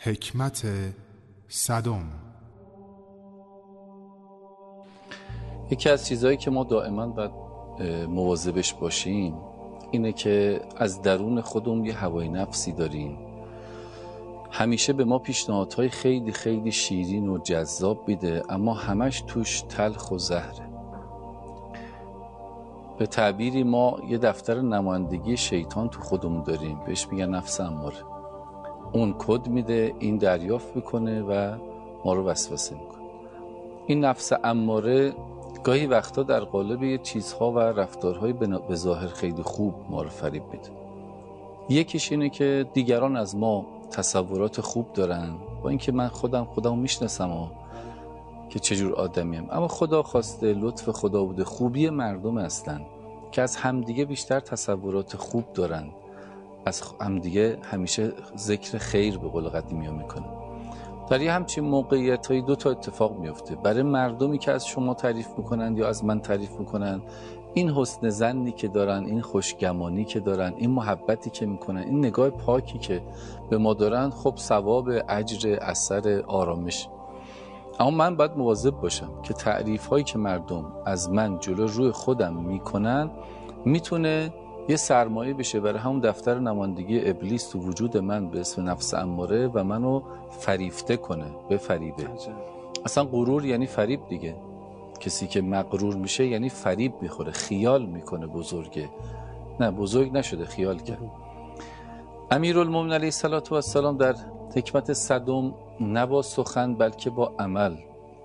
حکمت صدم. یکی از چیزهایی که ما دائما باید مواظبش باشیم اینه که از درون خودمون یه هوای نفسی داریم، همیشه به ما پیشنهادهای خیلی خیلی شیرین و جذاب میده، اما همش توش تلخ و زهره. به تعبیری ما یه دفتر نمایندگی شیطان تو خودمون داریم، بهش میگن نفس اماره. اون کد میده، این دریافت میکنه و ما رو وسوسه میکنه. این نفس اماره گاهی وقتا در قالب یه چیزها و رفتارهای به ظاهر خیلی خوب ما رو فریب میده. یکیش اینه که دیگران از ما تصورات خوب دارن، با اینکه من خودم میشناسم که چجور آدمیم، اما خدا خواسته، لطف خدا بوده، خوبی مردم هستن که از همدیگه بیشتر تصورات خوب دارن، از همدیگه همیشه ذکر خیر به قول قدیمی ها میکنن. در یه همچین موقعیت هایی 2 تا اتفاق میفته. برای مردمی که از شما تعریف میکنن یا از من تعریف میکنن، این حسن ظنی که دارن، این خوشگمانی که دارن، این محبتی که میکنن، این نگاه پاکی که به ما دارن، خب ثواب، اجر، اثر، آرامش. اما من باید مواظب باشم که تعریف هایی که مردم از من جلو روی خودم میکنن میتونه یه سرمایه بشه برای همون دفتر نمایندگی ابلیس تو وجود من به اسم نفس اماره و منو فریفته کنه، بفریبه. اصلا غرور یعنی فریب دیگه. کسی که مغرور میشه یعنی فریب میخوره، خیال میکنه بزرگه. نه، بزرگ نشده، خیال کرد. امیرالمومنین علیه السلام در حکمت صدم نه با سخن بلکه با عمل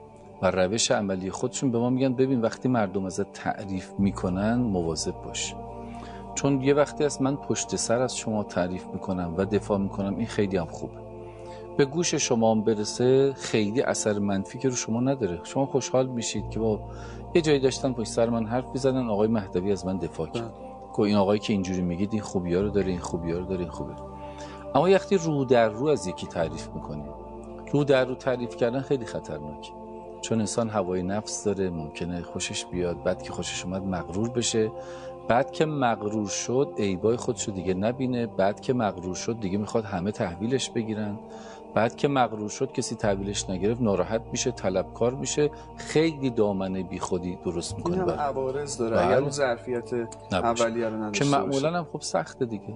و روش عملی خودشون به ما میگن ببین وقتی مردم ازت تعریف میکنن مواظب باش، چون یه وقتی از من پشت سر از شما تعریف میکنم و دفاع میکنم، این خیلی هم خوبه، به گوش شما هم برسه، خیلی اثر منفی که رو شما نداره. شما خوشحال میشید که با یه جایی داشتن پشت سر من حرف میزدن، آقای مهدوی از من دفاع کرد که این آقایی که اینجوری میگید این خوبی‌ها رو داره، این خوبی‌ها رو داره، این خوبه. اما وقتی رو در رو از یکی تعریف میکنی، رو در رو تعریف کردن خیلی خطرناکه، چون انسان هوای نفس داره، ممکنه خوشش بیاد، بعد که خوشش اومد مغرور بشه، بعد که مغرور شد عیبای خودشو دیگه نبینه، بعد که مغرور شد دیگه میخواد همه تحویلش بگیرن، بعد که مغرور شد کسی تحویلش نگرفت ناراحت میشه، طلبکار میشه، خیلی دامنه بی خودی درست میکنه. این هم عوارض داره اگر اون ظرفیت اولیه رو نداشته که معمولا هم خب سخته دیگه.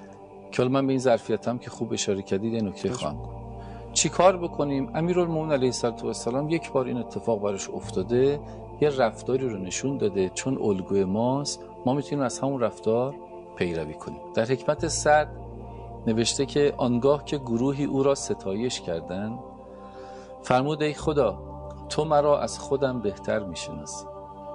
که من به این ظرفیتم که خوب اشاره کردید یه نکته خواهم گفت. چی کار بکنیم؟ امیرالمومنین علیه السلام یک بار این اتفاق براش افتاده، یه رفتاری رو نشون داده، چون الگوی ماست ما میتونیم از همون رفتار پیروی کنیم. در حکمت صد نوشته که آنگاه که گروهی او را ستایش کردند فرمود ای خدا تو مرا از خودم بهتر میشناسی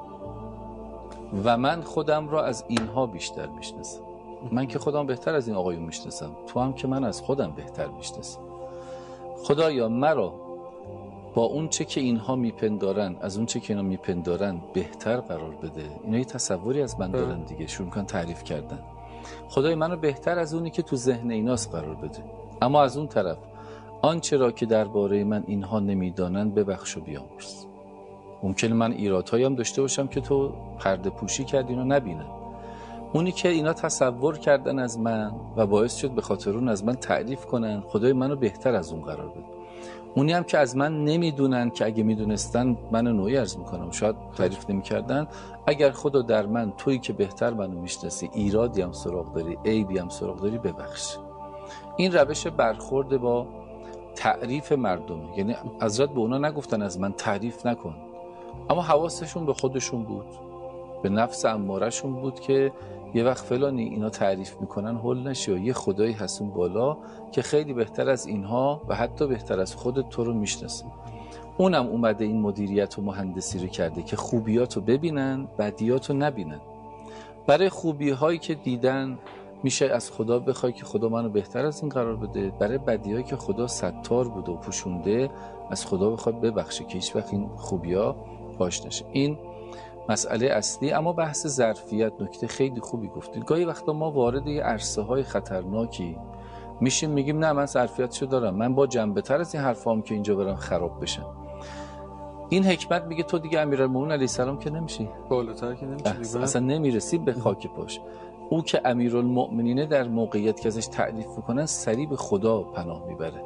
و من خودم را از اینها بیشتر میشناسم. من که خودم بهتر از این آقایون میشناسم، تو هم که من از خودم بهتر میشناسم. خدایا مرا با اون چه که اینها میپندارن، از اون چه که اینا میپندارن بهتر قرار بده. اینا یه تصوری از من دارن دیگه، شروع میکنن تعریف کردن. خدای منو بهتر از اونی که تو ذهن ایناست قرار بده. اما از اون طرف آنچه را که درباره من اینها نمیدانند ببخش و بیامرز. ممکنه من ایرادهایی هم داشته باشم که تو پرده پوشی کردی اینو نبینن. اونی که اینا تصور کردن از من و باعث شد به خاطر اون از من تعریف کنن، خدای منو بهتر از اون قرار بده. اونی هم که از من نمیدونن، که اگه میدونستن من نوعی عرض میکنم شاید تعریف نمیکردن، اگر خدا در من تویی که بهتر منو میشناسی ایرادی هم سراغ داری، عیبی هم سراغ داری، ببخش. این روش برخورد با تعریف مردم، یعنی حضرت به اونا نگفتن از من تعریف نکن، اما حواسشون به خودشون بود، به نفس امارهشون بود که یه وقت فلانی اینا تعریف میکنن هول نشی و یه خدایی هست اون بالا که خیلی بهتر از اینها و حتی بهتر از خودت تو رو میشناسه. اونم اومده این مدیریت و مهندسی رو کرده که خوبیاتو ببینن، بدیاتو نبینن. برای خوبی‌هایی که دیدن میشه از خدا بخوای که خدا منو بهتر از این قرار بده، برای بدی‌هایی که خدا ستار بوده و پوشونده از خدا بخواد ببخشه که هیچ وقت این خوبی‌ها پاش نشه. این مسئله اصلی. اما بحث ظرفیت نکته خیلی خوبی گفتید. گاهی وقتا ما وارد یه عرصه‌های خطرناکی میشیم، میگیم نه من ظرفیتشو دارم، من با جنبه‌تر از این حرفام که اینجا برام خراب بشن. این حکمت میگه تو دیگه امیرالمومنین علیه السلام که نمیشی، بالاتر که نمیشی، اصلا نمیرسی به خاک پاش. او که امیرالمؤمنینه در موقعیت که ازش تعریف میکنن سریع به خدا پناه میبره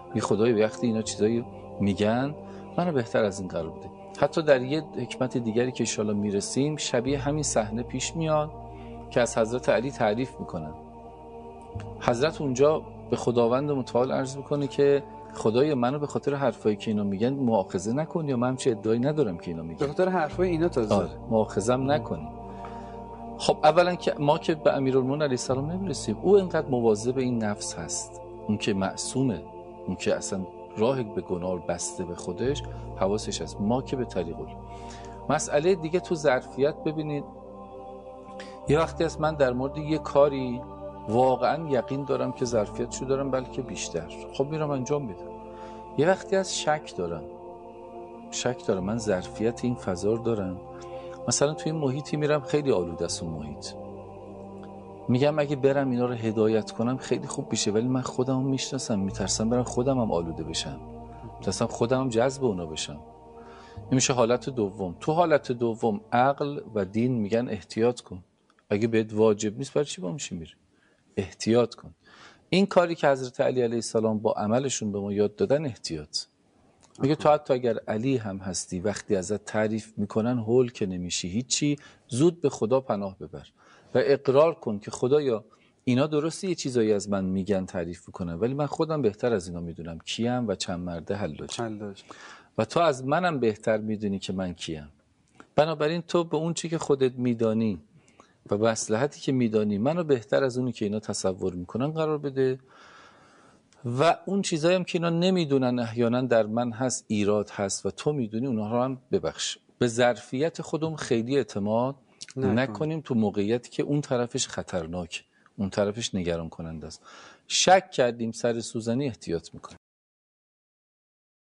بی خدای وقتی اینا چیزایی میگن منو بهتر از این قرار بده. حتی در یه حکمت دیگری که انشالله میرسیم شبیه همین صحنه پیش میاد که از حضرت علی تعریف میکنن. حضرت اونجا به خداوند متعال عرض میکنه که خدای منو به خاطر حرفایی که اینا میگن مؤاخذه نکن، یا من چه ادعایی ندارم که اینا میگن، به خاطر حرفای اینا تازه مؤاخذه‌ام نکنی. خب اولا که ما که به امیرالمومنین علیه السلام نمیرسیم، او اینقدر مواظب این نفس هست، اون که معصومه، اون که اصلا راه به گناه بسته به خودش، حواسش هست. ما که به طریق مسئله دیگه تو ظرفیت ببینید، یه وقتی است من در مورد یه کاری واقعا یقین دارم که ظرفیتشو دارم بلکه بیشتر، خب میرم انجام میدم. یه وقتی از شک دارم من ظرفیت این فضا رو دارم. مثلا توی این محیطی میرم خیلی آلوده است اون محیط، میگم اگه برم اینا رو هدایت کنم خیلی خوب میشه، ولی من خودم میشناسم، میترسم برم خودم هم آلوده بشم، میترسم خودم هم جذب اونا بشم. این میشه حالت دوم. تو حالت دوم عقل و دین میگن احتیاط کن، اگه بهت واجب نیست برای چی با میشی میری؟ احتیاط کن. این کاری که حضرت علی علیه السلام با عملشون به ما یاد دادن احتیاط. میگه تو حتی اگر علی هم هستی وقتی ازت تعریف میکنن هول که نمیشی هیچی، زود به خدا پناه ببر و اقرار کن که خدایا اینا درسته یه چیزایی از من میگن تعریف میکنن، ولی من خودم بهتر از اینا میدونم کیم و چند مرده حلاجم و تو از منم بهتر میدونی که من کیم. بنابراین تو به اون چی که خودت میدانی و به مصلحتی که میدانی منو بهتر از اونی که اینا تصور میکنن قرار بده، و اون چیزایی هم که اینا نمیدونن احیانا در من هست، ایراد هست و تو میدونی، اونها رو هم ببخش. به ظرفیت خودمون خیلی اعتماد نکنیم تو موقعیتی که اون طرفش خطرناک، اون طرفش نگران کننده است. شک کردیم سر سوزنی احتیاط میکنیم.